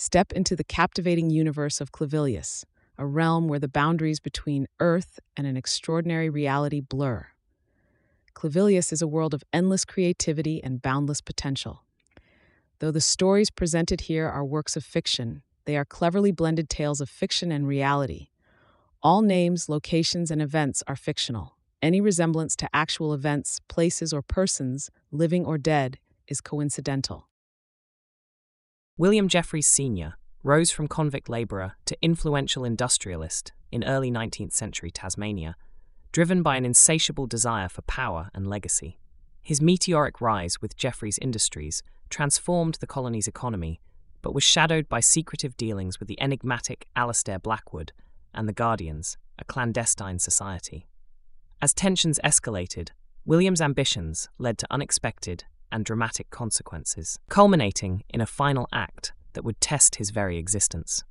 Step into the captivating universe of Clavilius, a realm where the boundaries between Earth and an extraordinary reality blur. Clavilius is a world of endless creativity and boundless potential. Though the stories presented here are works of fiction, they are cleverly blended tales of fiction and reality. All names, locations, and events are fictional. Any resemblance to actual events, places, or persons, living or dead, is coincidental. William Jeffreys Sr. rose from convict labourer to influential industrialist in early 19th century Tasmania, driven by an insatiable desire for power and legacy. His meteoric rise with Jeffreys Industries transformed the colony's economy, but was shadowed by secretive dealings with the enigmatic Alistair Blackwood and the Guardians, a clandestine society. As tensions escalated, William's ambitions led to unexpected and dramatic consequences, culminating in a final act that would test his very existence.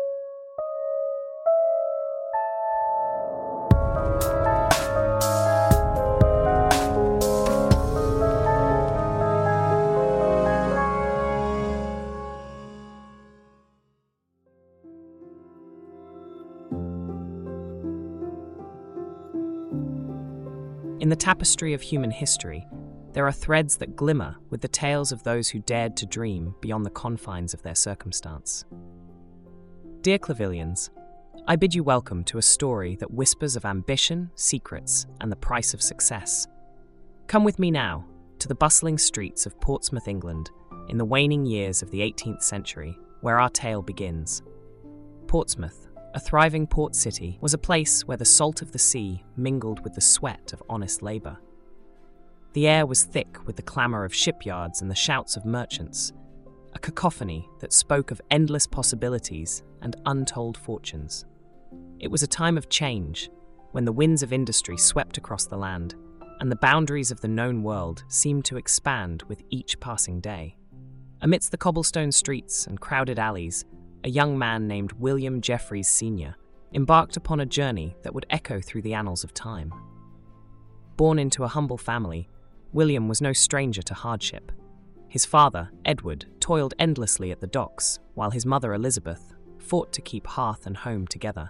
In the tapestry of human history, there are threads that glimmer with the tales of those who dared to dream beyond the confines of their circumstance. Dear Clavilians, I bid you welcome to a story that whispers of ambition, secrets, and the price of success. Come with me now to the bustling streets of Portsmouth, England, in the waning years of the 18th century, where our tale begins. Portsmouth, a thriving port city, was a place where the salt of the sea mingled with the sweat of honest labour. The air was thick with the clamour of shipyards and the shouts of merchants, a cacophony that spoke of endless possibilities and untold fortunes. It was a time of change, when the winds of industry swept across the land, and the boundaries of the known world seemed to expand with each passing day. Amidst the cobblestone streets and crowded alleys, a young man named William Jeffreys Sr. embarked upon a journey that would echo through the annals of time. Born into a humble family, William was no stranger to hardship. His father, Edward, toiled endlessly at the docks, while his mother, Elizabeth, fought to keep hearth and home together.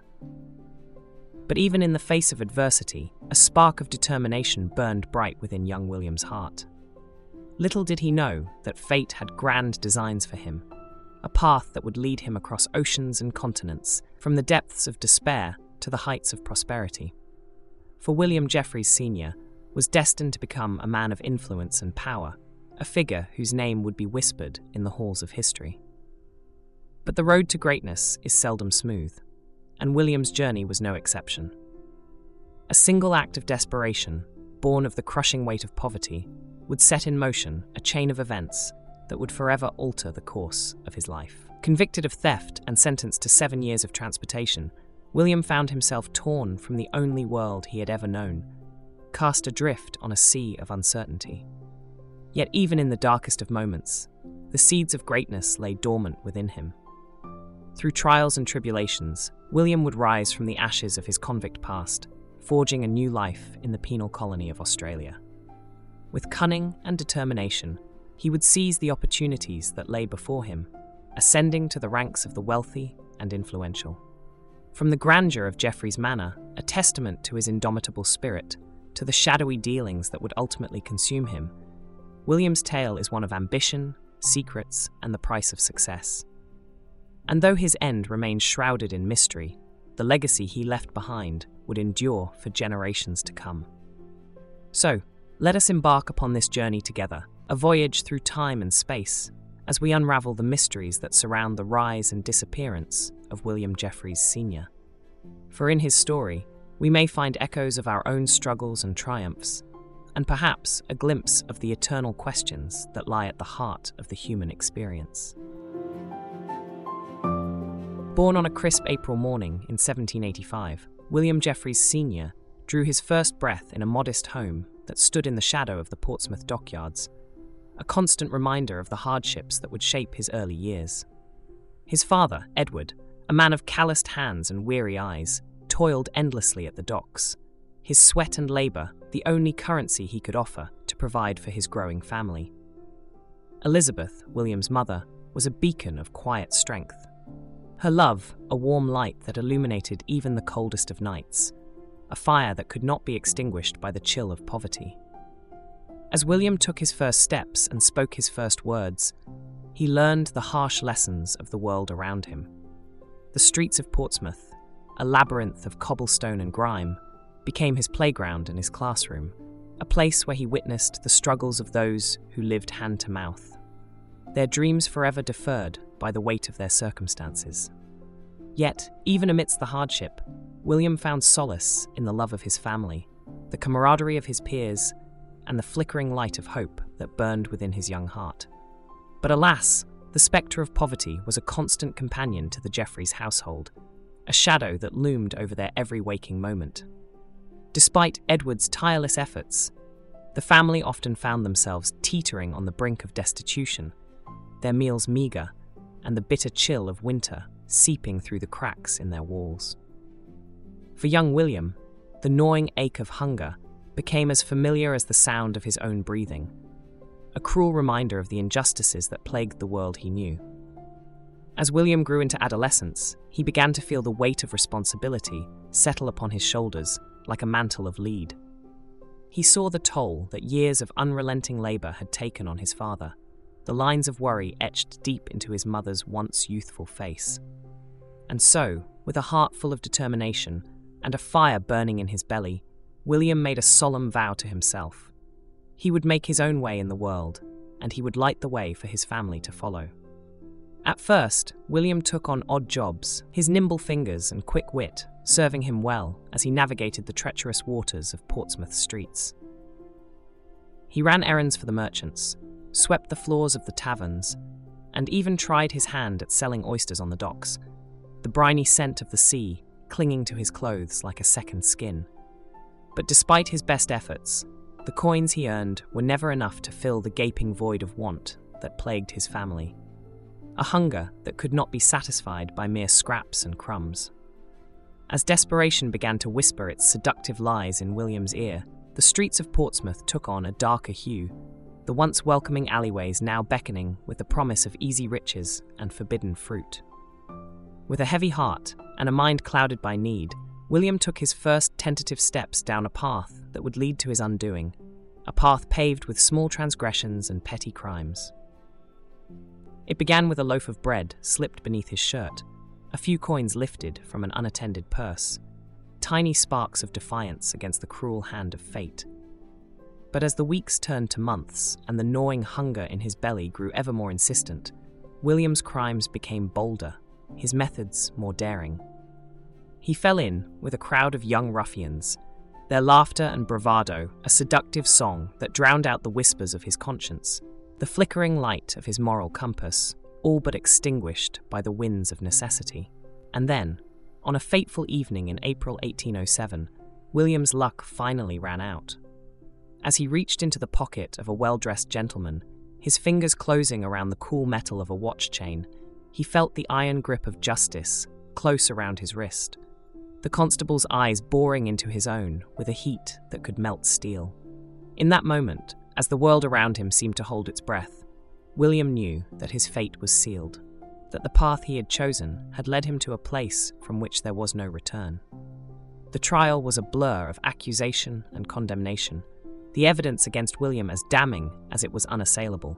But even in the face of adversity, a spark of determination burned bright within young William's heart. Little did he know that fate had grand designs for him, a path that would lead him across oceans and continents, from the depths of despair to the heights of prosperity. For William Jeffreys Sr. was destined to become a man of influence and power, a figure whose name would be whispered in the halls of history. But the road to greatness is seldom smooth, and William's journey was no exception. A single act of desperation, born of the crushing weight of poverty, would set in motion a chain of events that would forever alter the course of his life. Convicted of theft and sentenced to 7 years of transportation, William found himself torn from the only world he had ever known, cast adrift on a sea of uncertainty. Yet even in the darkest of moments, the seeds of greatness lay dormant within him. Through trials and tribulations, William would rise from the ashes of his convict past, forging a new life in the penal colony of Australia. With cunning and determination, he would seize the opportunities that lay before him, ascending to the ranks of the wealthy and influential. From the grandeur of Jeffreys Manor, a testament to his indomitable spirit, to the shadowy dealings that would ultimately consume him, William's tale is one of ambition, secrets, and the price of success. And though his end remains shrouded in mystery, the legacy he left behind would endure for generations to come. So, let us embark upon this journey together, a voyage through time and space, as we unravel the mysteries that surround the rise and disappearance of William Jeffreys Sr. For in his story, we may find echoes of our own struggles and triumphs, and perhaps a glimpse of the eternal questions that lie at the heart of the human experience. Born on a crisp April morning in 1785, William Jeffreys Sr. drew his first breath in a modest home that stood in the shadow of the Portsmouth dockyards, a constant reminder of the hardships that would shape his early years. His father, Edward, a man of calloused hands and weary eyes, toiled endlessly at the docks, his sweat and labour the only currency he could offer to provide for his growing family. Elizabeth, William's mother, was a beacon of quiet strength. Her love, a warm light that illuminated even the coldest of nights, a fire that could not be extinguished by the chill of poverty. As William took his first steps and spoke his first words, he learned the harsh lessons of the world around him. The streets of Portsmouth, a labyrinth of cobblestone and grime, became his playground and his classroom, a place where he witnessed the struggles of those who lived hand to mouth, their dreams forever deferred by the weight of their circumstances. Yet, even amidst the hardship, William found solace in the love of his family, the camaraderie of his peers, and the flickering light of hope that burned within his young heart. But alas, the spectre of poverty was a constant companion to the Jeffreys household, a shadow that loomed over their every waking moment. Despite Edward's tireless efforts, the family often found themselves teetering on the brink of destitution, their meals meagre, and the bitter chill of winter seeping through the cracks in their walls. For young William, the gnawing ache of hunger became as familiar as the sound of his own breathing, a cruel reminder of the injustices that plagued the world he knew. As William grew into adolescence, he began to feel the weight of responsibility settle upon his shoulders like a mantle of lead. He saw the toll that years of unrelenting labor had taken on his father, the lines of worry etched deep into his mother's once youthful face. And so, with a heart full of determination and a fire burning in his belly, William made a solemn vow to himself. He would make his own way in the world, and he would light the way for his family to follow. At first, William took on odd jobs, his nimble fingers and quick wit serving him well as he navigated the treacherous waters of Portsmouth streets. He ran errands for the merchants, swept the floors of the taverns, and even tried his hand at selling oysters on the docks, the briny scent of the sea clinging to his clothes like a second skin. But despite his best efforts, the coins he earned were never enough to fill the gaping void of want that plagued his family, a hunger that could not be satisfied by mere scraps and crumbs. As desperation began to whisper its seductive lies in William's ear, the streets of Portsmouth took on a darker hue, the once welcoming alleyways now beckoning with the promise of easy riches and forbidden fruit. With a heavy heart and a mind clouded by need, William took his first tentative steps down a path that would lead to his undoing, a path paved with small transgressions and petty crimes. It began with a loaf of bread slipped beneath his shirt, a few coins lifted from an unattended purse, tiny sparks of defiance against the cruel hand of fate. But as the weeks turned to months and the gnawing hunger in his belly grew ever more insistent, William's crimes became bolder, his methods more daring. He fell in with a crowd of young ruffians, their laughter and bravado a seductive song that drowned out the whispers of his conscience, the flickering light of his moral compass, all but extinguished by the winds of necessity. And then, on a fateful evening in April 1807, William's luck finally ran out. As he reached into the pocket of a well-dressed gentleman, his fingers closing around the cool metal of a watch chain, he felt the iron grip of justice close around his wrist, the constable's eyes boring into his own with a heat that could melt steel. In that moment, as the world around him seemed to hold its breath, William knew that his fate was sealed, that the path he had chosen had led him to a place from which there was no return. The trial was a blur of accusation and condemnation, the evidence against William as damning as it was unassailable.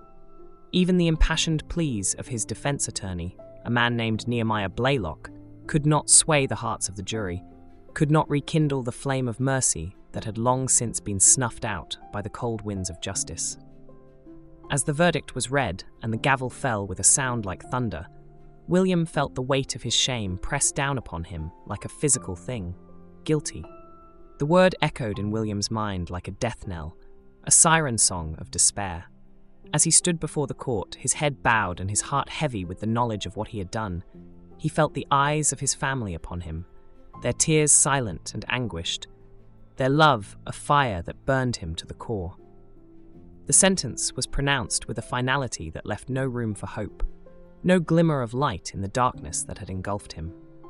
Even the impassioned pleas of his defense attorney, a man named Nehemiah Blaylock, could not sway the hearts of the jury, could not rekindle the flame of mercy that had long since been snuffed out by the cold winds of justice. As the verdict was read and the gavel fell with a sound like thunder, William felt the weight of his shame press down upon him like a physical thing, guilty. The word echoed in William's mind like a death knell, a siren song of despair. As he stood before the court, his head bowed and his heart heavy with the knowledge of what he had done, he felt the eyes of his family upon him, their tears silent and anguished, their love a fire that burned him to the core. The sentence was pronounced with a finality that left no room for hope, no glimmer of light in the darkness that had engulfed him.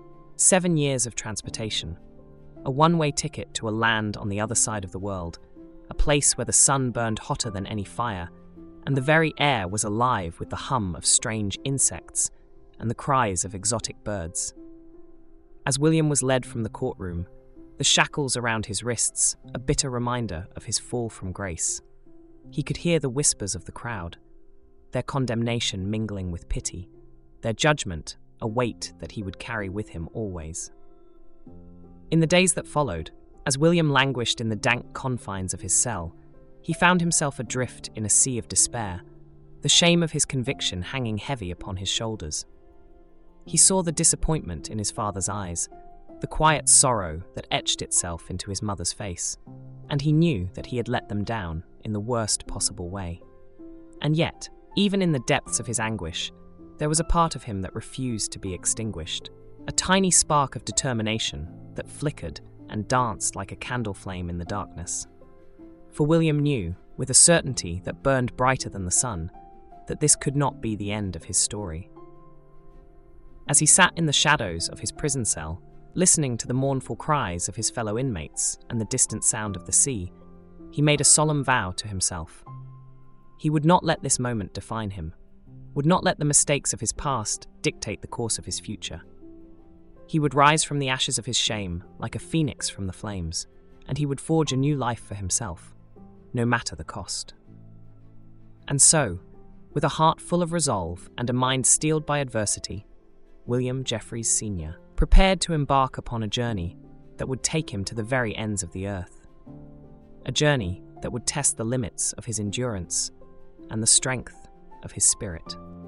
7 years of transportation, a one-way ticket to a land on the other side of the world, a place where the sun burned hotter than any fire, and the very air was alive with the hum of strange insects and the cries of exotic birds. As William was led from the courtroom, the shackles around his wrists a bitter reminder of his fall from grace. He could hear the whispers of the crowd, their condemnation mingling with pity, their judgment a weight that he would carry with him always. In the days that followed, as William languished in the dank confines of his cell, he found himself adrift in a sea of despair, the shame of his conviction hanging heavy upon his shoulders. He saw the disappointment in his father's eyes, the quiet sorrow that etched itself into his mother's face, and he knew that he had let them down in the worst possible way. And yet, even in the depths of his anguish, there was a part of him that refused to be extinguished, a tiny spark of determination that flickered and danced like a candle flame in the darkness. For William knew, with a certainty that burned brighter than the sun, that this could not be the end of his story. As he sat in the shadows of his prison cell, listening to the mournful cries of his fellow inmates and the distant sound of the sea, he made a solemn vow to himself. He would not let this moment define him, would not let the mistakes of his past dictate the course of his future. He would rise from the ashes of his shame like a phoenix from the flames, and he would forge a new life for himself, no matter the cost. And so, with a heart full of resolve and a mind steeled by adversity, William Jeffreys Sr. prepared to embark upon a journey that would take him to the very ends of the earth. A journey that would test the limits of his endurance and the strength of his spirit.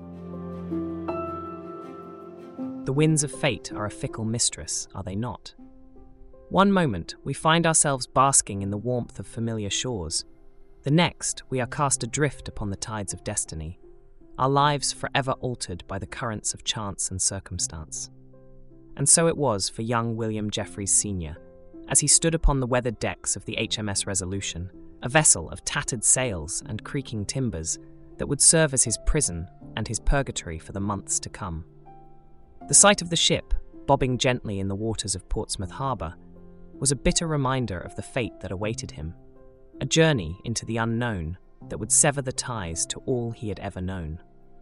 The winds of fate are a fickle mistress, are they not? One moment we find ourselves basking in the warmth of familiar shores. The next we are cast adrift upon the tides of destiny, our lives forever altered by the currents of chance and circumstance. And so it was for young William Jeffreys Sr., as he stood upon the weathered decks of the HMS Resolution, a vessel of tattered sails and creaking timbers that would serve as his prison and his purgatory for the months to come. The sight of the ship, bobbing gently in the waters of Portsmouth Harbour, was a bitter reminder of the fate that awaited him, a journey into the unknown that would sever the ties to all he had ever known.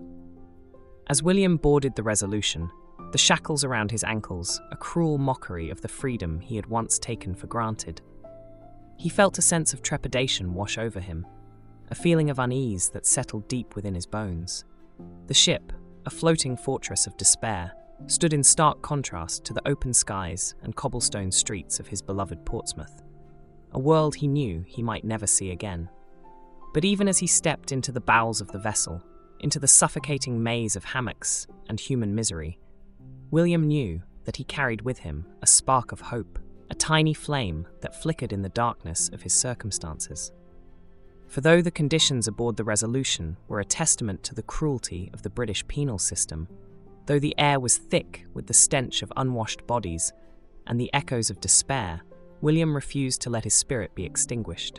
As William boarded the Resolution, the shackles around his ankles a cruel mockery of the freedom he had once taken for granted. He felt a sense of trepidation wash over him, a feeling of unease that settled deep within his bones. The ship, a floating fortress of despair, stood in stark contrast to the open skies and cobblestone streets of his beloved Portsmouth, a world he knew he might never see again. But even as he stepped into the bowels of the vessel, into the suffocating maze of hammocks and human misery, William knew that he carried with him a spark of hope, a tiny flame that flickered in the darkness of his circumstances. For though the conditions aboard the Resolution were a testament to the cruelty of the British penal system, though the air was thick with the stench of unwashed bodies and the echoes of despair, William refused to let his spirit be extinguished.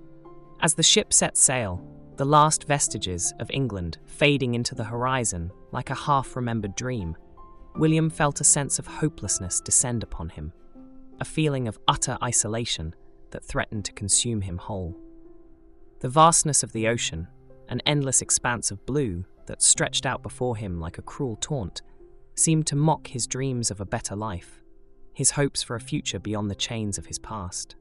As the ship set sail, the last vestiges of England fading into the horizon like a half-remembered dream, William felt a sense of hopelessness descend upon him, a feeling of utter isolation that threatened to consume him whole. The vastness of the ocean, an endless expanse of blue that stretched out before him like a cruel taunt, seemed to mock his dreams of a better life, his hopes for a future beyond the chains of his past.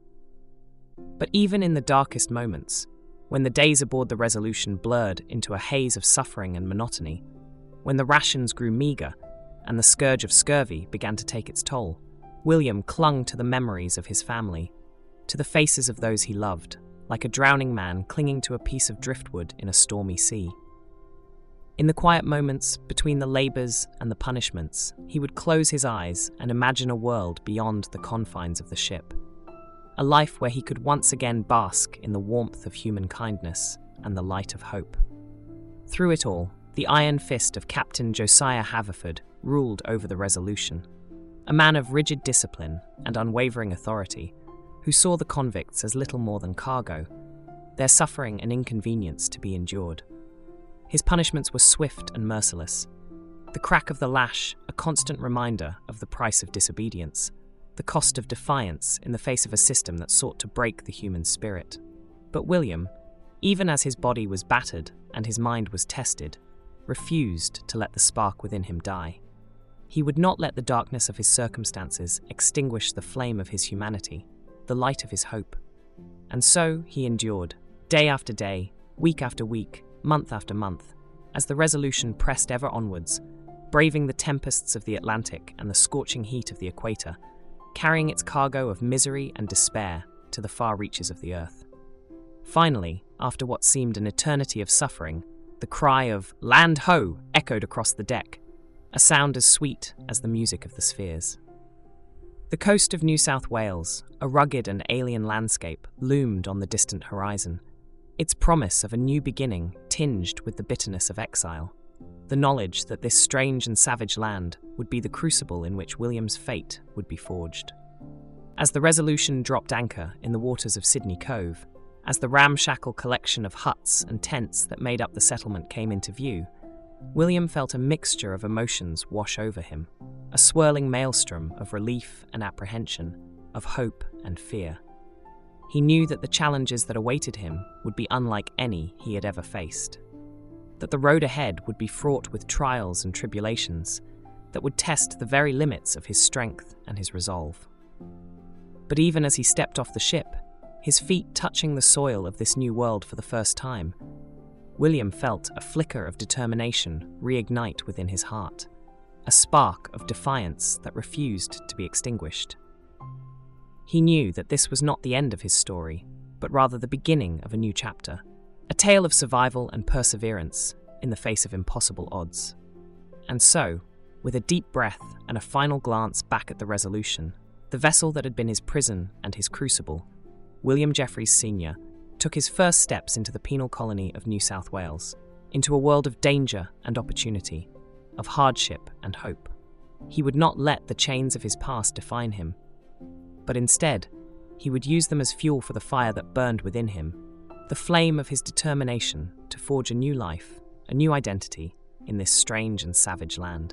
But even in the darkest moments, when the days aboard the Resolution blurred into a haze of suffering and monotony, when the rations grew meagre and the scourge of scurvy began to take its toll, William clung to the memories of his family, to the faces of those he loved, like a drowning man clinging to a piece of driftwood in a stormy sea. In the quiet moments between the labours and the punishments, he would close his eyes and imagine a world beyond the confines of the ship, a life where he could once again bask in the warmth of human kindness and the light of hope. Through it all, the iron fist of Captain Josiah Haverford ruled over the Resolution, a man of rigid discipline and unwavering authority, who saw the convicts as little more than cargo, their suffering and inconvenience to be endured. His punishments were swift and merciless, the crack of the lash a constant reminder of the price of disobedience, the cost of defiance in the face of a system that sought to break the human spirit. But William, even as his body was battered and his mind was tested, refused to let the spark within him die. He would not let the darkness of his circumstances extinguish the flame of his humanity, the light of his hope. And so he endured, day after day, week after week, month after month, as the Resolution pressed ever onwards, braving the tempests of the Atlantic and the scorching heat of the equator, carrying its cargo of misery and despair to the far reaches of the earth. Finally, after what seemed an eternity of suffering, the cry of "Land ho!" echoed across the deck, a sound as sweet as the music of the spheres. The coast of New South Wales, a rugged and alien landscape, loomed on the distant horizon, its promise of a new beginning tinged with the bitterness of exile, the knowledge that this strange and savage land would be the crucible in which William's fate would be forged. As the Resolution dropped anchor in the waters of Sydney Cove, as the ramshackle collection of huts and tents that made up the settlement came into view, William felt a mixture of emotions wash over him, a swirling maelstrom of relief and apprehension, of hope and fear. He knew that the challenges that awaited him would be unlike any he had ever faced, that the road ahead would be fraught with trials and tribulations that would test the very limits of his strength and his resolve. But even as he stepped off the ship, his feet touching the soil of this new world for the first time, William felt a flicker of determination reignite within his heart, a spark of defiance that refused to be extinguished. He knew that this was not the end of his story, but rather the beginning of a new chapter, a tale of survival and perseverance in the face of impossible odds. And so, with a deep breath and a final glance back at the Resolution, the vessel that had been his prison and his crucible, William Jeffreys Sr. took his first steps into the penal colony of New South Wales, into a world of danger and opportunity, of hardship and hope. He would not let the chains of his past define him, but instead, he would use them as fuel for the fire that burned within him, the flame of his determination to forge a new life, a new identity in this strange and savage land.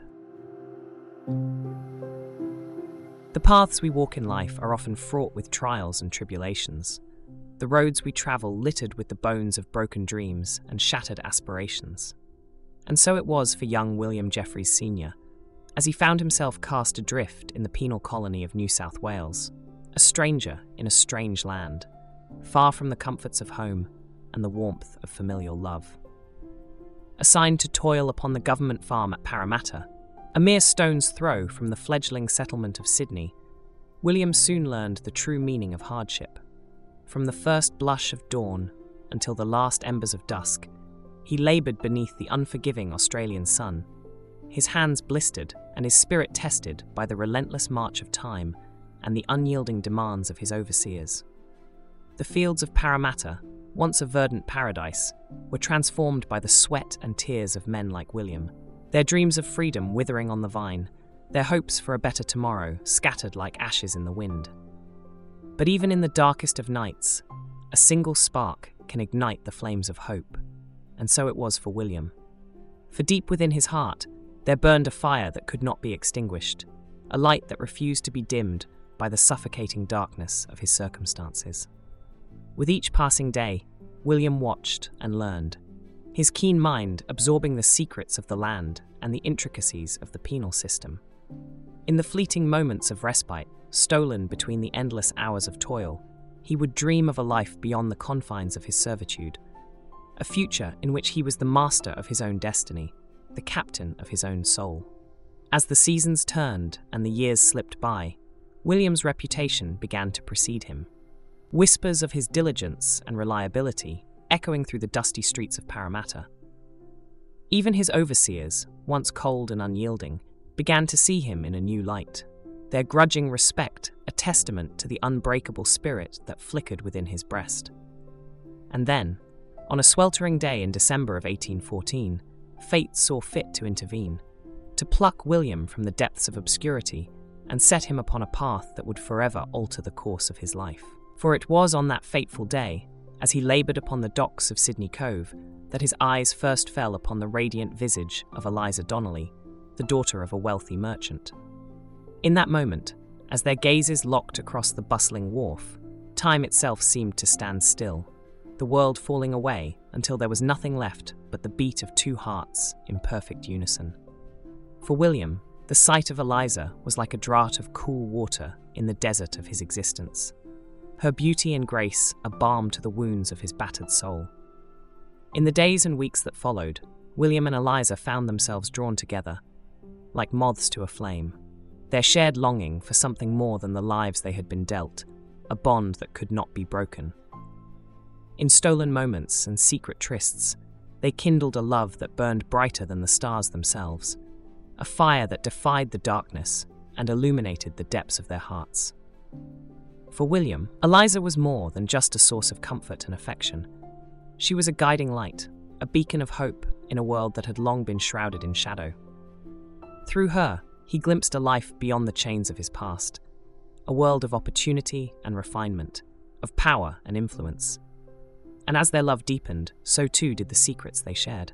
The paths we walk in life are often fraught with trials and tribulations, the roads we travel littered with the bones of broken dreams and shattered aspirations. And so it was for young William Jeffreys Sr., as he found himself cast adrift in the penal colony of New South Wales, a stranger in a strange land, far from the comforts of home and the warmth of familial love. Assigned to toil upon the government farm at Parramatta, a mere stone's throw from the fledgling settlement of Sydney, William soon learned the true meaning of hardship. From the first blush of dawn until the last embers of dusk, he laboured beneath the unforgiving Australian sun, his hands blistered and his spirit tested by the relentless march of time and the unyielding demands of his overseers. The fields of Parramatta, once a verdant paradise, were transformed by the sweat and tears of men like William, their dreams of freedom withering on the vine, their hopes for a better tomorrow scattered like ashes in the wind. But even in the darkest of nights, a single spark can ignite the flames of hope, and so it was for William. For deep within his heart, there burned a fire that could not be extinguished, a light that refused to be dimmed by the suffocating darkness of his circumstances. With each passing day, William watched and learned, his keen mind absorbing the secrets of the land and the intricacies of the penal system. In the fleeting moments of respite, stolen between the endless hours of toil, he would dream of a life beyond the confines of his servitude, a future in which he was the master of his own destiny, the captain of his own soul. As the seasons turned and the years slipped by, William's reputation began to precede him. Whispers of his diligence and reliability echoing through the dusty streets of Parramatta. Even his overseers, once cold and unyielding, began to see him in a new light, their grudging respect a testament to the unbreakable spirit that flickered within his breast. And then, on a sweltering day in December of 1814, fate saw fit to intervene, to pluck William from the depths of obscurity and set him upon a path that would forever alter the course of his life. For it was on that fateful day, as he laboured upon the docks of Sydney Cove, that his eyes first fell upon the radiant visage of Eliza Donnelly, the daughter of a wealthy merchant. In that moment, as their gazes locked across the bustling wharf, time itself seemed to stand still. the world falling away until there was nothing left but the beat of two hearts in perfect unison. For William, the sight of Eliza was like a draught of cool water in the desert of his existence. Her beauty and grace a balm to the wounds of his battered soul. In the days and weeks that followed, William and Eliza found themselves drawn together, like moths to a flame, their shared longing for something more than the lives they had been dealt, a bond that could not be broken. In stolen moments and secret trysts, they kindled a love that burned brighter than the stars themselves, a fire that defied the darkness and illuminated the depths of their hearts. For William, Eliza was more than just a source of comfort and affection. She was a guiding light, a beacon of hope in a world that had long been shrouded in shadow. Through her, he glimpsed a life beyond the chains of his past, a world of opportunity and refinement, of power and influence. And as their love deepened, so too did the secrets they shared.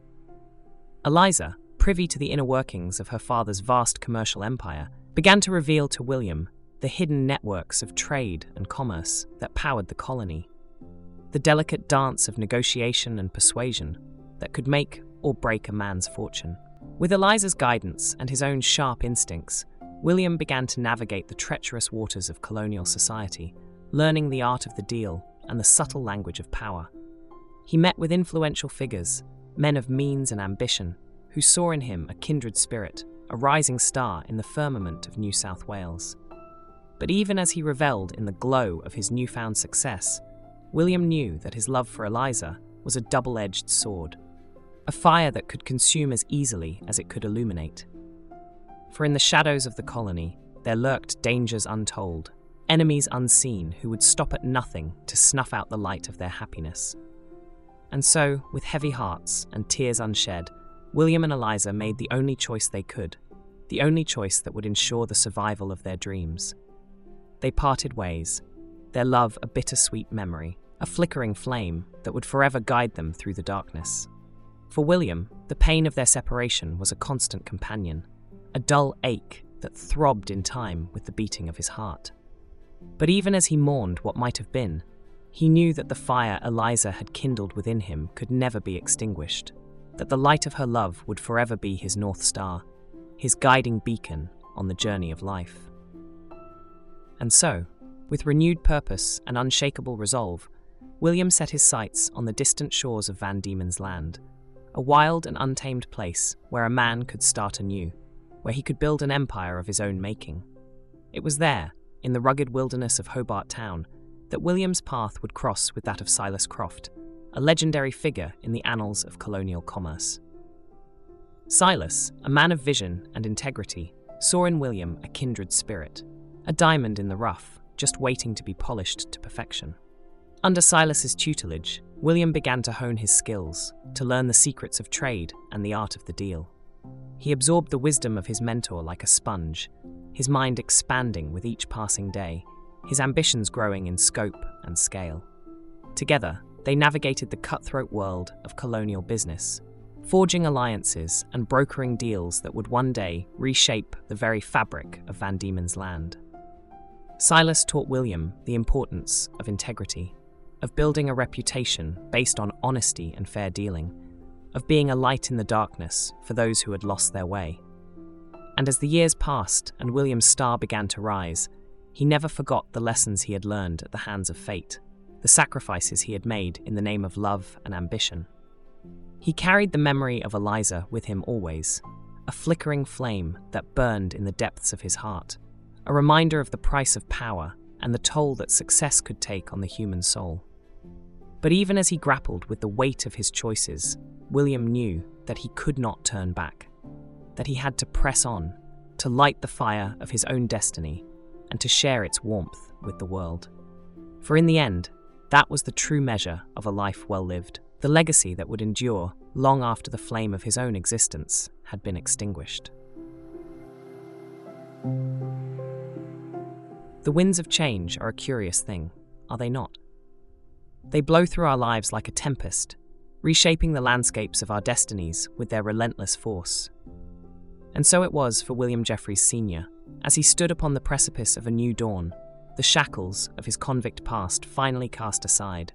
Eliza, privy to the inner workings of her father's vast commercial empire, began to reveal to William the hidden networks of trade and commerce that powered the colony, the delicate dance of negotiation and persuasion that could make or break a man's fortune. With Eliza's guidance and his own sharp instincts, William began to navigate the treacherous waters of colonial society, learning the art of the deal and the subtle language of power. He met with influential figures, men of means and ambition, who saw in him a kindred spirit, a rising star in the firmament of New South Wales. But even as he revelled in the glow of his newfound success, William knew that his love for Eliza was a double-edged sword, a fire that could consume as easily as it could illuminate. For in the shadows of the colony, there lurked dangers untold, enemies unseen who would stop at nothing to snuff out the light of their happiness. And so, with heavy hearts and tears unshed, William and Eliza made the only choice they could, the only choice that would ensure the survival of their dreams. They parted ways, their love a bittersweet memory, a flickering flame that would forever guide them through the darkness. For William, the pain of their separation was a constant companion, a dull ache that throbbed in time with the beating of his heart. But even as he mourned what might have been, he knew that the fire Eliza had kindled within him could never be extinguished, that the light of her love would forever be his North Star, his guiding beacon on the journey of life. And so, with renewed purpose and unshakable resolve, William set his sights on the distant shores of Van Diemen's Land, a wild and untamed place where a man could start anew, where he could build an empire of his own making. It was there, in the rugged wilderness of Hobart Town, that William's path would cross with that of Silas Croft, a legendary figure in the annals of colonial commerce. Silas, a man of vision and integrity, saw in William a kindred spirit, a diamond in the rough, just waiting to be polished to perfection. Under Silas's tutelage, William began to hone his skills, to learn the secrets of trade and the art of the deal. He absorbed the wisdom of his mentor like a sponge, his mind expanding with each passing day, his ambitions growing in scope and scale. Together, they navigated the cutthroat world of colonial business, forging alliances and brokering deals that would one day reshape the very fabric of Van Diemen's Land. Silas taught William the importance of integrity, of building a reputation based on honesty and fair dealing, of being a light in the darkness for those who had lost their way. And as the years passed and William's star began to rise, he never forgot the lessons he had learned at the hands of fate, the sacrifices he had made in the name of love and ambition. He carried the memory of Eliza with him always, a flickering flame that burned in the depths of his heart, a reminder of the price of power and the toll that success could take on the human soul. But even as he grappled with the weight of his choices, William knew that he could not turn back, that he had to press on, to light the fire of his own destiny, and to share its warmth with the world. For in the end, that was the true measure of a life well lived, the legacy that would endure long after the flame of his own existence had been extinguished. The winds of change are a curious thing, are they not? They blow through our lives like a tempest, reshaping the landscapes of our destinies with their relentless force. And so it was for William Jeffreys Sr., as he stood upon the precipice of a new dawn, the shackles of his convict past finally cast aside,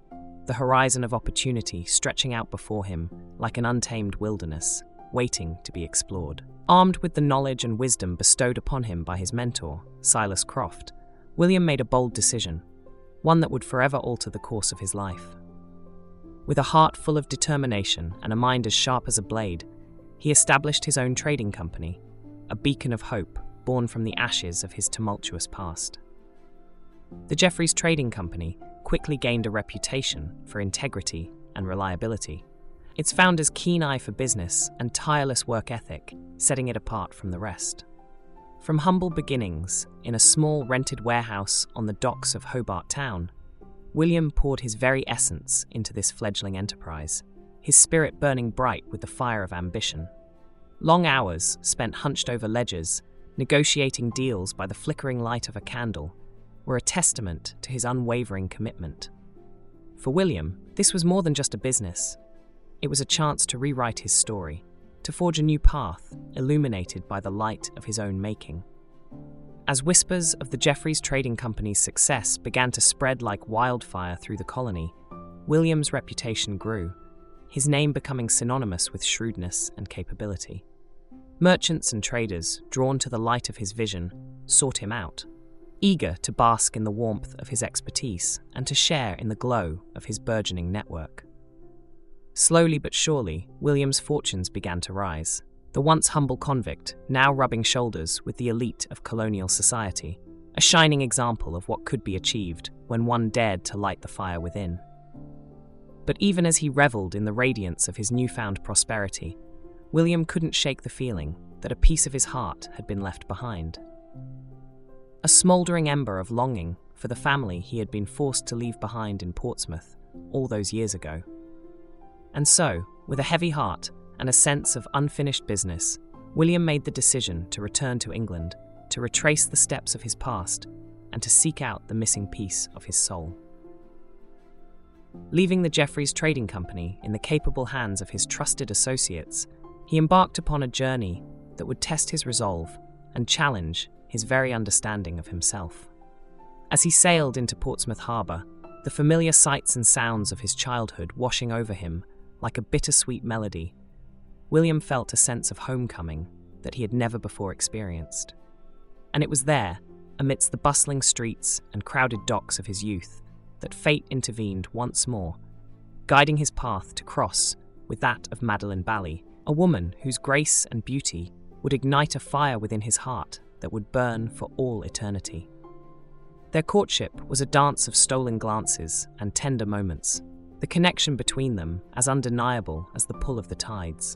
the horizon of opportunity stretching out before him like an untamed wilderness, waiting to be explored. Armed with the knowledge and wisdom bestowed upon him by his mentor, Silas Croft, William made a bold decision, one that would forever alter the course of his life. With a heart full of determination and a mind as sharp as a blade, he established his own trading company, a beacon of hope born from the ashes of his tumultuous past. The Jefferies Trading Company quickly gained a reputation for integrity and reliability, its founder's keen eye for business and tireless work ethic setting it apart from the rest. From humble beginnings in a small rented warehouse on the docks of Hobart Town, William poured his very essence into this fledgling enterprise, his spirit burning bright with the fire of ambition. Long hours spent hunched over ledgers, negotiating deals by the flickering light of a candle, were a testament to his unwavering commitment. For William, this was more than just a business. It was a chance to rewrite his story, to forge a new path illuminated by the light of his own making. As whispers of the Jefferies Trading Company's success began to spread like wildfire through the colony, William's reputation grew, his name becoming synonymous with shrewdness and capability. Merchants and traders, drawn to the light of his vision, sought him out, eager to bask in the warmth of his expertise and to share in the glow of his burgeoning network. Slowly but surely, William's fortunes began to rise, the once humble convict now rubbing shoulders with the elite of colonial society, a shining example of what could be achieved when one dared to light the fire within. But even as he reveled in the radiance of his newfound prosperity, William couldn't shake the feeling that a piece of his heart had been left behind. A smouldering ember of longing for the family he had been forced to leave behind in Portsmouth all those years ago. And so, with a heavy heart and a sense of unfinished business, William made the decision to return to England, to retrace the steps of his past, and to seek out the missing piece of his soul. Leaving the Jefferies Trading Company in the capable hands of his trusted associates, he embarked upon a journey that would test his resolve and challenge his very understanding of himself. As he sailed into Portsmouth Harbour, the familiar sights and sounds of his childhood washing over him like a bittersweet melody, William felt a sense of homecoming that he had never before experienced. And it was there, amidst the bustling streets and crowded docks of his youth, that fate intervened once more, guiding his path to cross with that of Madeline Bally, a woman whose grace and beauty would ignite a fire within his heart that would burn for all eternity. Their courtship was a dance of stolen glances and tender moments, the connection between them as undeniable as the pull of the tides.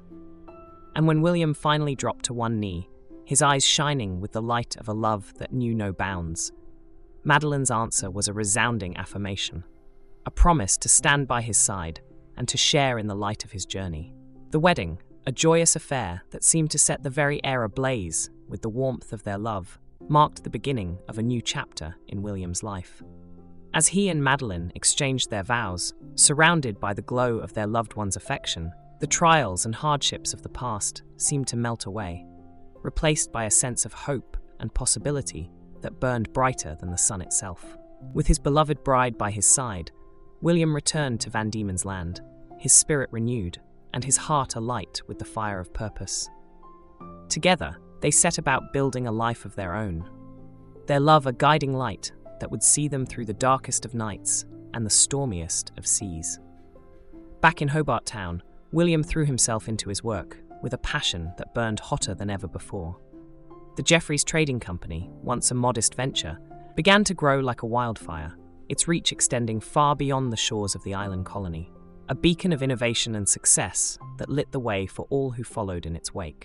And when William finally dropped to one knee, his eyes shining with the light of a love that knew no bounds, Madeline's answer was a resounding affirmation, a promise to stand by his side and to share in the light of his journey. The wedding, a joyous affair that seemed to set the very air ablaze with the warmth of their love, marked the beginning of a new chapter in William's life. As he and Madeline exchanged their vows, surrounded by the glow of their loved one's affection, the trials and hardships of the past seemed to melt away, replaced by a sense of hope and possibility that burned brighter than the sun itself. With his beloved bride by his side, William returned to Van Diemen's Land, his spirit renewed and his heart alight with the fire of purpose. Together, they set about building a life of their own, their love a guiding light that would see them through the darkest of nights and the stormiest of seas. Back in Hobart Town, William threw himself into his work with a passion that burned hotter than ever before. The Jefferies Trading Company, once a modest venture, began to grow like a wildfire, its reach extending far beyond the shores of the island colony, a beacon of innovation and success that lit the way for all who followed in its wake.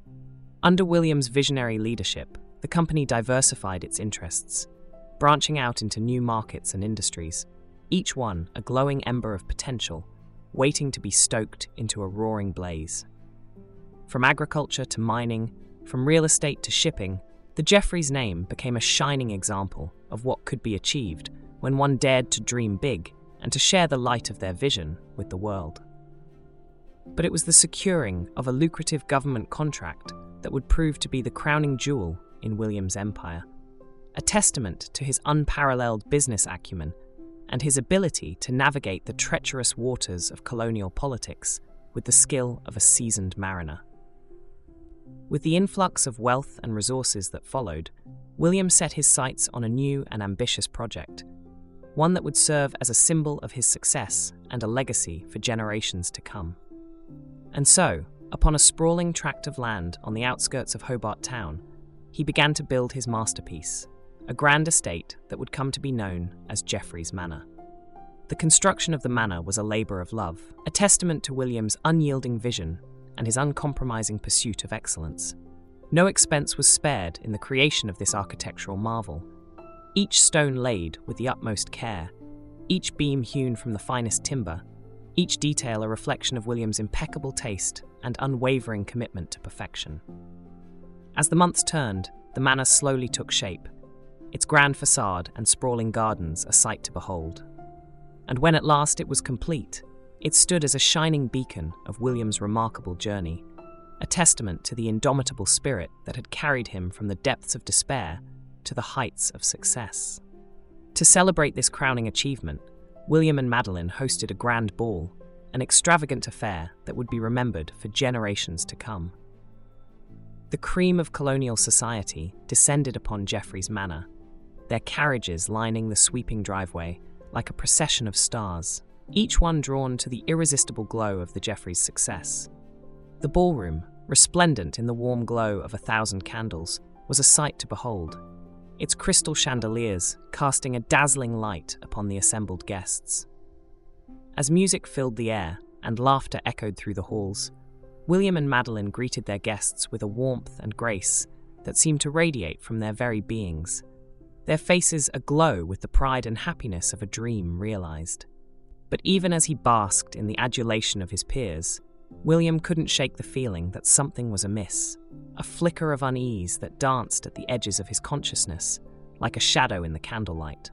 Under William's visionary leadership, the company diversified its interests, branching out into new markets and industries, each one a glowing ember of potential, waiting to be stoked into a roaring blaze. From agriculture to mining, from real estate to shipping, the Jefferies name became a shining example of what could be achieved when one dared to dream big and to share the light of their vision with the world. But it was the securing of a lucrative government contract that would prove to be the crowning jewel in William's empire, a testament to his unparalleled business acumen and his ability to navigate the treacherous waters of colonial politics with the skill of a seasoned mariner. With the influx of wealth and resources that followed, William set his sights on a new and ambitious project, one that would serve as a symbol of his success and a legacy for generations to come. And so, upon a sprawling tract of land on the outskirts of Hobart Town, he began to build his masterpiece, a grand estate that would come to be known as Jeffreys Manor. The construction of the manor was a labour of love, a testament to William's unyielding vision and his uncompromising pursuit of excellence. No expense was spared in the creation of this architectural marvel. Each stone laid with the utmost care, each beam hewn from the finest timber, each detail a reflection of William's impeccable taste and unwavering commitment to perfection. As the months turned, the manor slowly took shape, its grand facade and sprawling gardens a sight to behold. And when at last it was complete, it stood as a shining beacon of William's remarkable journey, a testament to the indomitable spirit that had carried him from the depths of despair to the heights of success. To celebrate this crowning achievement, William and Madeline hosted a grand ball, an extravagant affair that would be remembered for generations to come. The cream of colonial society descended upon Jeffreys Manor, their carriages lining the sweeping driveway like a procession of stars, each one drawn to the irresistible glow of the Jeffreys' success. The ballroom, resplendent in the warm glow of 1,000 candles, was a sight to behold, its crystal chandeliers casting a dazzling light upon the assembled guests. As music filled the air and laughter echoed through the halls, William and Madeline greeted their guests with a warmth and grace that seemed to radiate from their very beings, their faces aglow with the pride and happiness of a dream realized. But even as he basked in the adulation of his peers, William couldn't shake the feeling that something was amiss, a flicker of unease that danced at the edges of his consciousness, like a shadow in the candlelight.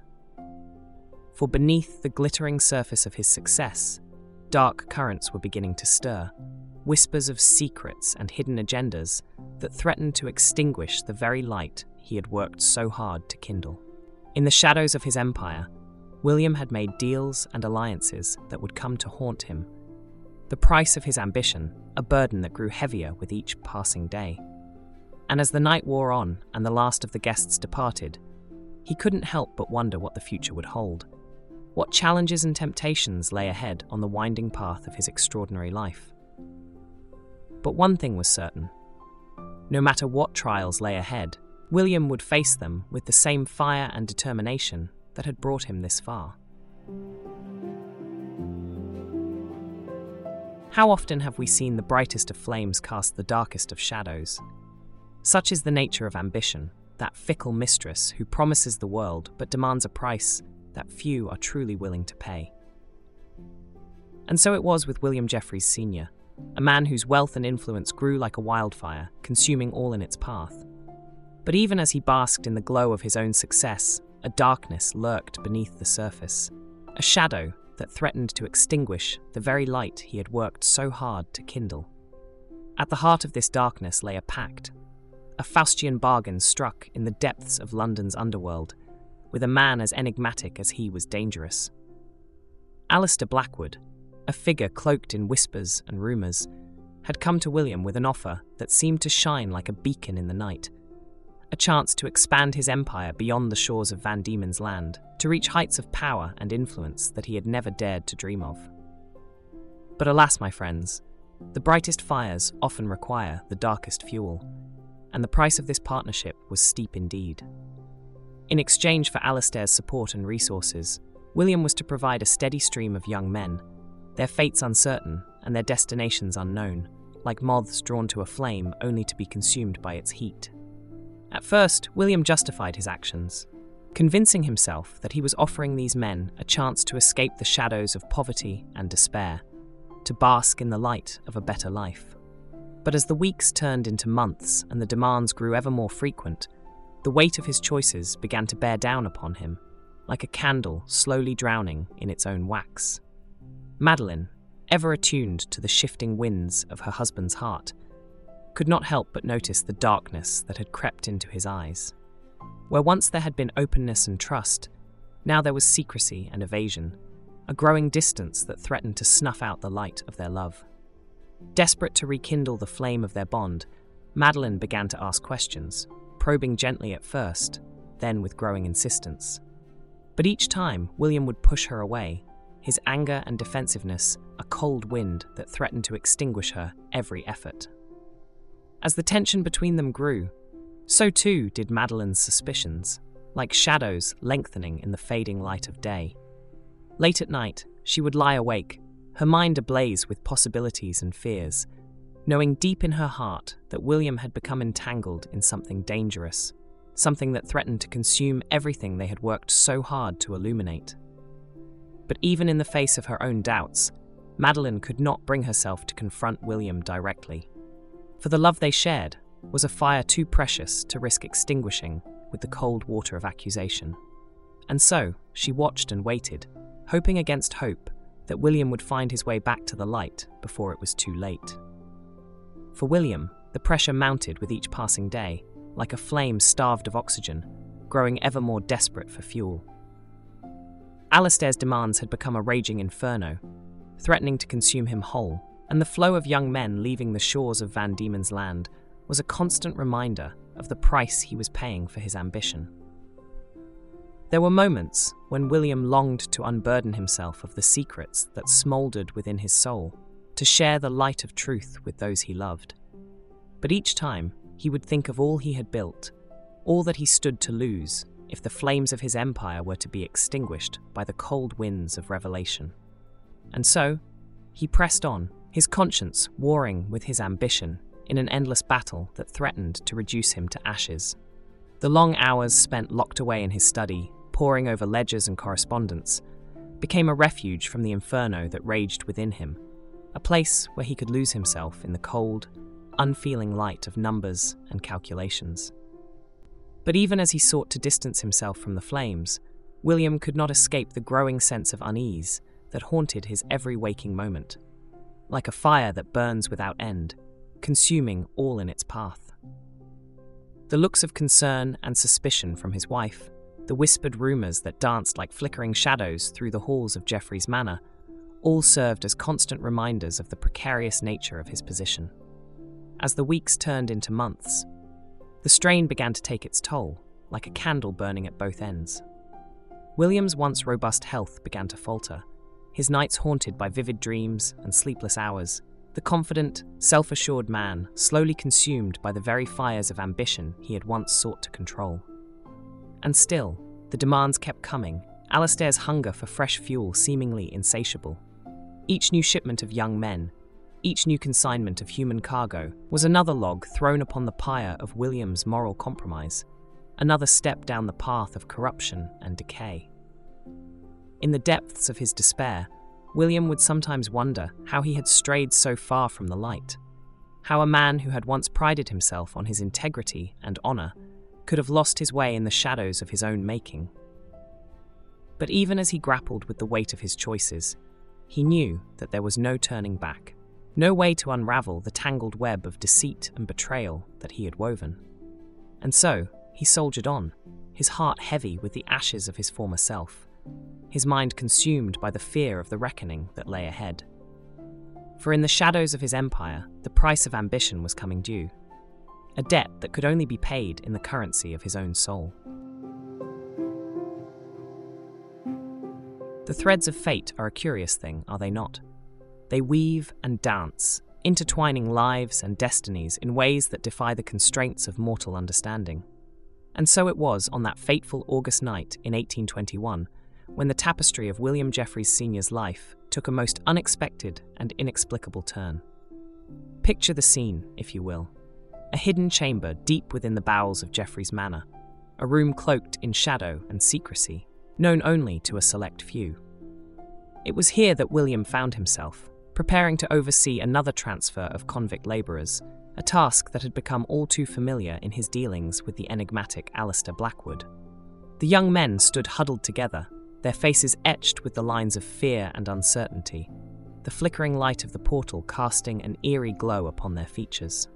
For beneath the glittering surface of his success, dark currents were beginning to stir, whispers of secrets and hidden agendas that threatened to extinguish the very light he had worked so hard to kindle. In the shadows of his empire, William had made deals and alliances that would come to haunt him, the price of his ambition, a burden that grew heavier with each passing day. And as the night wore on and the last of the guests departed, he couldn't help but wonder what the future would hold. What challenges and temptations lay ahead on the winding path of his extraordinary life. But one thing was certain. No matter what trials lay ahead, William would face them with the same fire and determination that had brought him this far. How often have we seen the brightest of flames cast the darkest of shadows? Such is the nature of ambition, that fickle mistress who promises the world but demands a price that few are truly willing to pay. And so it was with William Jeffreys Sr., a man whose wealth and influence grew like a wildfire, consuming all in its path. But even as he basked in the glow of his own success, a darkness lurked beneath the surface, a shadow that threatened to extinguish the very light he had worked so hard to kindle. At the heart of this darkness lay a pact, a Faustian bargain struck in the depths of London's underworld, with a man as enigmatic as he was dangerous. Alistair Blackwood, a figure cloaked in whispers and rumours, had come to William with an offer that seemed to shine like a beacon in the night, a chance to expand his empire beyond the shores of Van Diemen's Land, to reach heights of power and influence that he had never dared to dream of. But alas, my friends, the brightest fires often require the darkest fuel, and the price of this partnership was steep indeed. In exchange for Alistair's support and resources, William was to provide a steady stream of young men, their fates uncertain and their destinations unknown, like moths drawn to a flame only to be consumed by its heat. At first, William justified his actions, convincing himself that he was offering these men a chance to escape the shadows of poverty and despair, to bask in the light of a better life. But as the weeks turned into months and the demands grew ever more frequent, the weight of his choices began to bear down upon him, like a candle slowly drowning in its own wax. Madeline, ever attuned to the shifting winds of her husband's heart, could not help but notice the darkness that had crept into his eyes. Where once there had been openness and trust, Now there was secrecy and evasion, a growing distance that threatened to snuff out the light of their love. Desperate to rekindle the flame of their bond, Madeline began to ask questions, probing gently at first, then with growing insistence. But each time, William would push her away, his anger and defensiveness a cold wind that threatened to extinguish her every effort. As the tension between them grew, so too did Madeline's suspicions, like shadows lengthening in the fading light of day. Late at night, she would lie awake, her mind ablaze with possibilities and fears, knowing deep in her heart that William had become entangled in something dangerous, something that threatened to consume everything they had worked so hard to illuminate. But even in the face of her own doubts, Madeline could not bring herself to confront William directly. For the love they shared was a fire too precious to risk extinguishing with the cold water of accusation. And so she watched and waited, hoping against hope that William would find his way back to the light before it was too late. For William, the pressure mounted with each passing day, like a flame starved of oxygen, growing ever more desperate for fuel. Alistair's demands had become a raging inferno, threatening to consume him whole, and the flow of young men leaving the shores of Van Diemen's Land was a constant reminder of the price he was paying for his ambition. There were moments when William longed to unburden himself of the secrets that smouldered within his soul, to share the light of truth with those he loved. But each time, he would think of all he had built, all that he stood to lose if the flames of his empire were to be extinguished by the cold winds of revelation. And so, he pressed on, his conscience warring with his ambition in an endless battle that threatened to reduce him to ashes. The long hours spent locked away in his study, poring over ledgers and correspondence, became a refuge from the inferno that raged within him, a place where he could lose himself in the cold, unfeeling light of numbers and calculations. But even as he sought to distance himself from the flames, William could not escape the growing sense of unease that haunted his every waking moment, like a fire that burns without end, consuming all in its path. The looks of concern and suspicion from his wife, the whispered rumours that danced like flickering shadows through the halls of Geoffrey's manor, all served as constant reminders of the precarious nature of his position. As the weeks turned into months, the strain began to take its toll, like a candle burning at both ends. William's once robust health began to falter, his nights haunted by vivid dreams and sleepless hours, the confident, self-assured man slowly consumed by the very fires of ambition he had once sought to control. And still, the demands kept coming, Alistair's hunger for fresh fuel seemingly insatiable. Each new shipment of young men, each new consignment of human cargo, was another log thrown upon the pyre of William's moral compromise, another step down the path of corruption and decay. In the depths of his despair, William would sometimes wonder how he had strayed so far from the light, how a man who had once prided himself on his integrity and honour could have lost his way in the shadows of his own making. But even as he grappled with the weight of his choices, he knew that there was no turning back, no way to unravel the tangled web of deceit and betrayal that he had woven. And so, he soldiered on, his heart heavy with the ashes of his former self, his mind consumed by the fear of the reckoning that lay ahead. For in the shadows of his empire, the price of ambition was coming due, a debt that could only be paid in the currency of his own soul. The threads of fate are a curious thing, are they not? They weave and dance, intertwining lives and destinies in ways that defy the constraints of mortal understanding. And so it was on that fateful August night in 1821, when the tapestry of William Jeffreys Sr.'s life took a most unexpected and inexplicable turn. Picture the scene, if you will. A hidden chamber deep within the bowels of Geoffrey's manor, a room cloaked in shadow and secrecy, known only to a select few. It was here that William found himself, preparing to oversee another transfer of convict labourers, a task that had become all too familiar in his dealings with the enigmatic Alistair Blackwood. The young men stood huddled together, their faces etched with the lines of fear and uncertainty, the flickering light of the portal casting an eerie glow upon their features.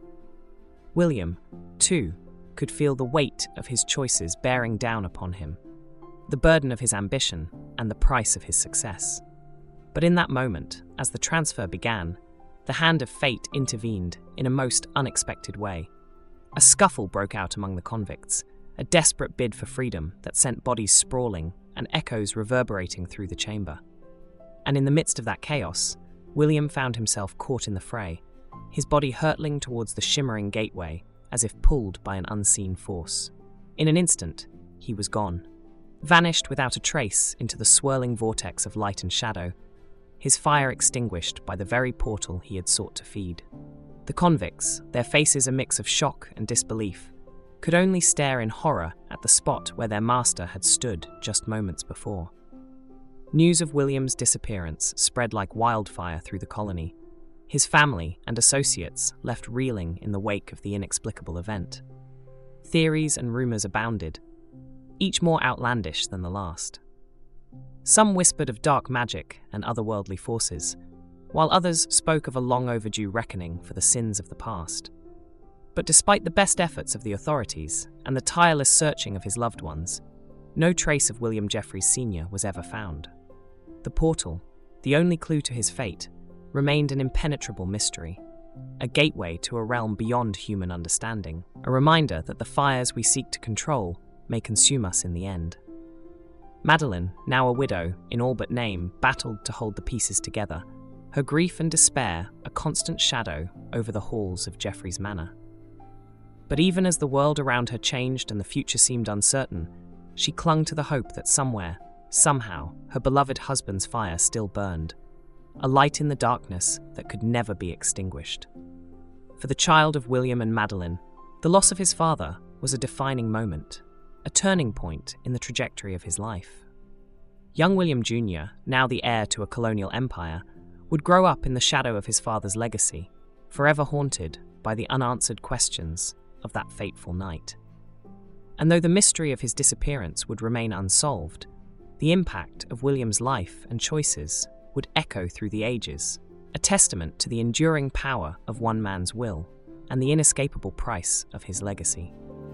William, too, could feel the weight of his choices bearing down upon him. the burden of his ambition, and the price of his success. But in that moment, as the transfer began, the hand of fate intervened in a most unexpected way. A scuffle broke out among the convicts, a desperate bid for freedom that sent bodies sprawling and echoes reverberating through the chamber. And in the midst of that chaos, William found himself caught in the fray, his body hurtling towards the shimmering gateway as if pulled by an unseen force. In an instant, he was gone, vanished without a trace into the swirling vortex of light and shadow, his fire extinguished by the very portal he had sought to feed. The convicts, their faces a mix of shock and disbelief, could only stare in horror at the spot where their master had stood just moments before. News of William's disappearance spread like wildfire through the colony, his family and associates left reeling in the wake of the inexplicable event. Theories and rumours abounded, each more outlandish than the last. Some whispered of dark magic and otherworldly forces, while others spoke of a long overdue reckoning for the sins of the past. But despite the best efforts of the authorities and the tireless searching of his loved ones, no trace of William Jeffreys Sr. was ever found. The portal, the only clue to his fate, remained an impenetrable mystery, a gateway to a realm beyond human understanding, a reminder that the fires we seek to control may consume us in the end. Madeline, now a widow in all but name, battled to hold the pieces together, her grief and despair a constant shadow over the halls of Jeffreys Manor. But even as the world around her changed and the future seemed uncertain, she clung to the hope that somewhere, somehow, her beloved husband's fire still burned, a light in the darkness that could never be extinguished. For the child of William and Madeline, the loss of his father was a defining moment, a turning point in the trajectory of his life. Young William Jr., now the heir to a colonial empire, would grow up in the shadow of his father's legacy, forever haunted by the unanswered questions of that fateful night. And though the mystery of his disappearance would remain unsolved, the impact of William's life and choices would echo through the ages, a testament to the enduring power of one man's will and the inescapable price of his legacy.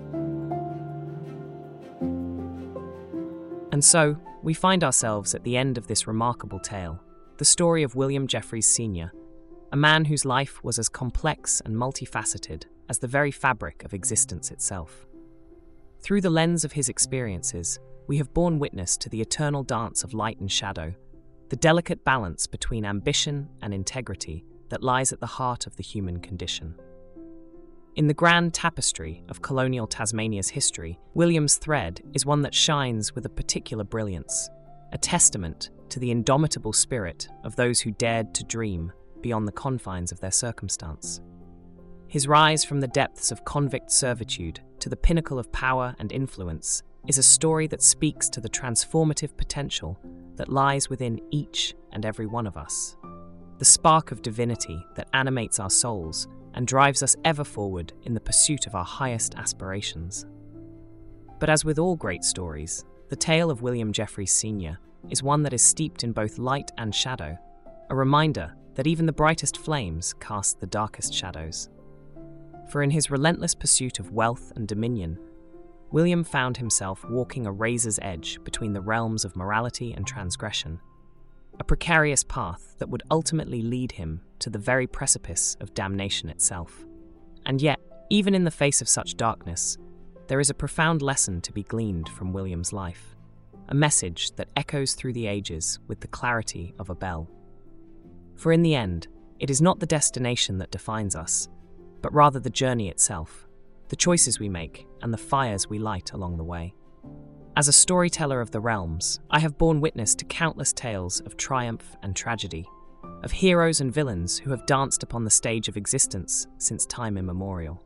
And so, we find ourselves at the end of this remarkable tale, the story of William Jeffreys Sr., a man whose life was as complex and multifaceted as the very fabric of existence itself. Through the lens of his experiences, we have borne witness to the eternal dance of light and shadow, the delicate balance between ambition and integrity that lies at the heart of the human condition. In the grand tapestry of colonial Tasmania's history, William's thread is one that shines with a particular brilliance, a testament to the indomitable spirit of those who dared to dream beyond the confines of their circumstance. His rise from the depths of convict servitude to the pinnacle of power and influence is a story that speaks to the transformative potential that lies within each and every one of us, the spark of divinity that animates our souls and drives us ever forward in the pursuit of our highest aspirations. But as with all great stories, the tale of William Jeffreys Sr. is one that is steeped in both light and shadow, a reminder that even the brightest flames cast the darkest shadows. For in his relentless pursuit of wealth and dominion, William found himself walking a razor's edge between the realms of morality and transgression, a precarious path that would ultimately lead him to the very precipice of damnation itself. And yet, even in the face of such darkness, there is a profound lesson to be gleaned from William's life, a message that echoes through the ages with the clarity of a bell. For in the end, it is not the destination that defines us, but rather the journey itself, the choices we make and the fires we light along the way. As a storyteller of the realms, I have borne witness to countless tales of triumph and tragedy, of heroes and villains who have danced upon the stage of existence since time immemorial.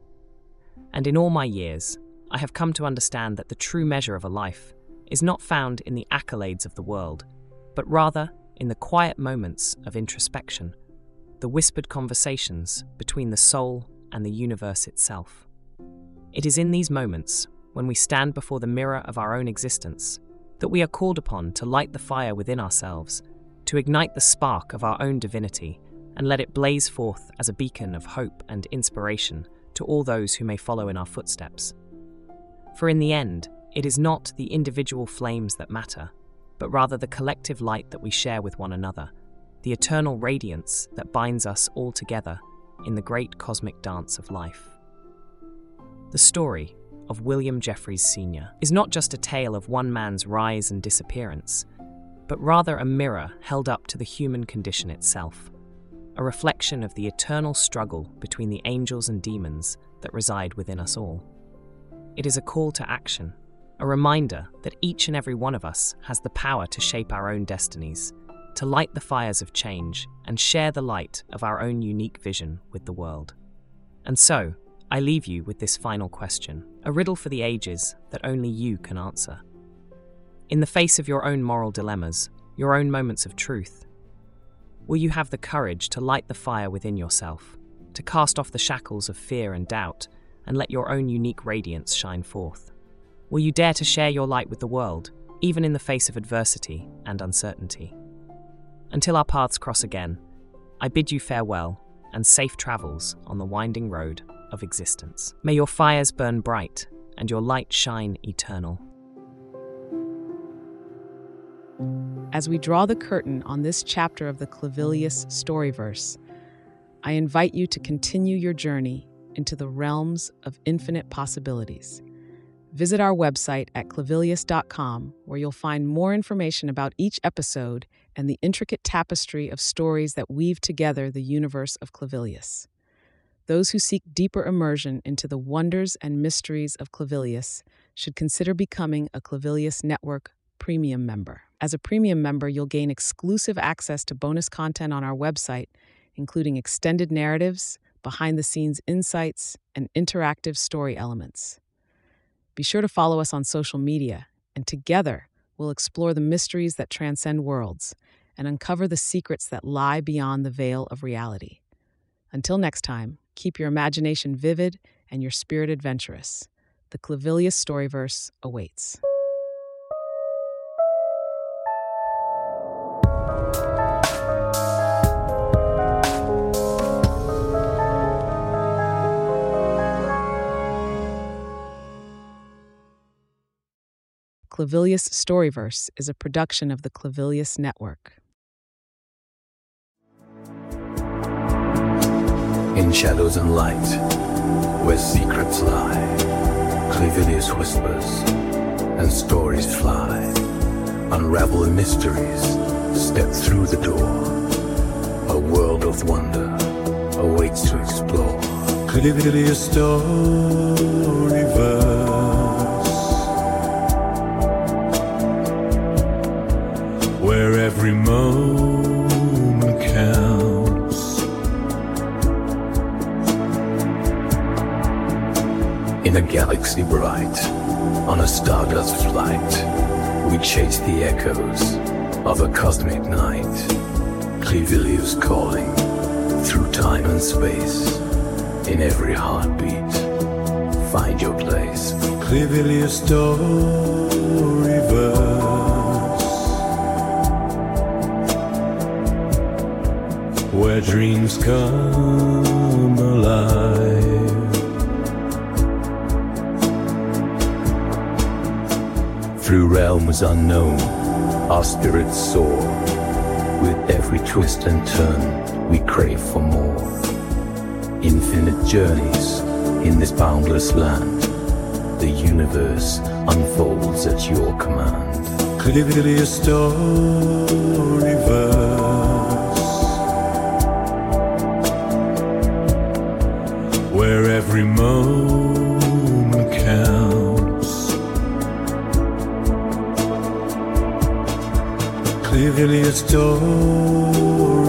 And in all my years, I have come to understand that the true measure of a life is not found in the accolades of the world, but rather in the quiet moments of introspection, the whispered conversations between the soul and the universe itself. It is in these moments, when we stand before the mirror of our own existence, that we are called upon to light the fire within ourselves, to ignite the spark of our own divinity, and let it blaze forth as a beacon of hope and inspiration to all those who may follow in our footsteps. For in the end, It is not the individual flames that matter, but rather the collective light that we share with one another, the eternal radiance that binds us all together in the great cosmic dance of life. The story of William Jeffreys Sr. is not just a tale of one man's rise and disappearance, but rather a mirror held up to the human condition itself, a reflection of the eternal struggle between the angels and demons that reside within us all. It is a call to action, a reminder that each and every one of us has the power to shape our own destinies, to light the fires of change and share the light of our own unique vision with the world. And so, I leave you with this final question, a riddle for the ages that only you can answer. In the face of your own moral dilemmas, your own moments of truth, will you have the courage to light the fire within yourself, to cast off the shackles of fear and doubt, and let your own unique radiance shine forth? Will you dare to share your light with the world, even in the face of adversity and uncertainty? Until our paths cross again, I bid you farewell and safe travels on the winding road of existence. May your fires burn bright and your light shine eternal. As we draw the curtain on this chapter of the Clavilius Storyverse, I invite you to continue your journey into the realms of infinite possibilities. Visit our website at clavilius.com, where you'll find more information about each episode and the intricate tapestry of stories that weave together the universe of Clavilius. Those who seek deeper immersion into the wonders and mysteries of Clavilius should consider becoming a Clavilius Network Premium member. As a Premium member, you'll gain exclusive access to bonus content on our website, including extended narratives, behind-the-scenes insights, and interactive story elements. Be sure to follow us on social media, and together we'll explore the mysteries that transcend worlds and uncover the secrets that lie beyond the veil of reality. Until next time, keep your imagination vivid and your spirit adventurous. The Clavilius Storyverse awaits. Clavilius Storyverse is a production of the Clavilius Network. In shadows and light, where secrets lie, Clavilius whispers and stories fly. Unravel the mysteries, step through the door. A world of wonder awaits to explore. Clavilius Storyverse, where every moment counts. In a galaxy bright, on a stardust flight, we chase the echoes of a cosmic night. Clavilius calling through time and space. In every heartbeat, find your place. Clavilius Storyverse, where dreams come alive. Through realms unknown, our spirits soar. With every twist and turn, we crave for more. Infinite journeys in this boundless land. The universe unfolds at your command. Clavilius Storyverse, where every moment counts. Clavilius Storyverse,